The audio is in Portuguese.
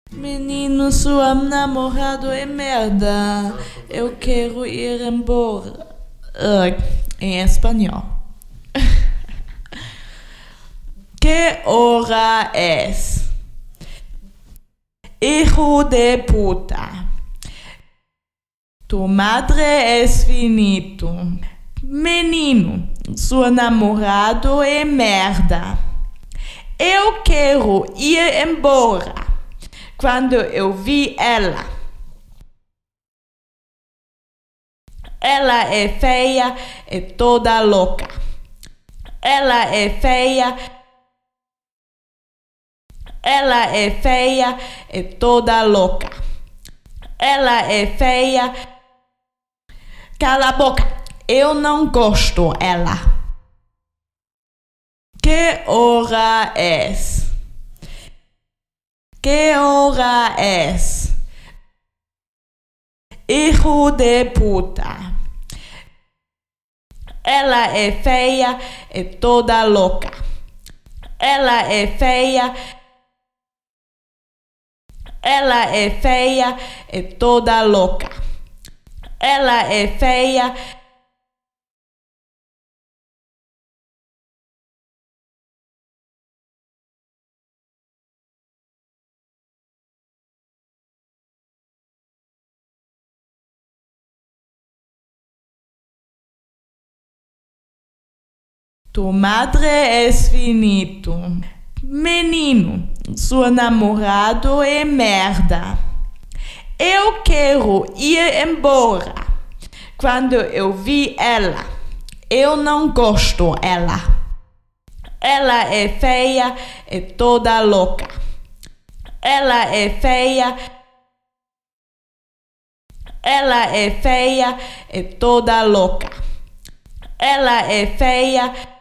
Menino, sua namorado é merda. Eu quero ir embora. Em espanhol. Que hora es? Hijo de puta. Tu madre es finito. Menino, seu namorado é merda. Eu quero ir embora. Quando eu vi ela. Ela é feia e toda louca. Ela é feia. Ela é feia e toda louca. Ela é feia. Cala a boca. Eu não gosto ela. Que hora es? Que hora es? Hijo de puta. Ela é feia e toda louca. Ela é feia. Ela é feia e toda louca. Ela é feia. Tu madre es finito. Menino, seu namorado é merda. Eu quero ir embora. Quando eu vi ela, eu não gosto ela. Ela é feia e toda louca. Ela é feia. Ela é feia e toda louca. Ela é feia.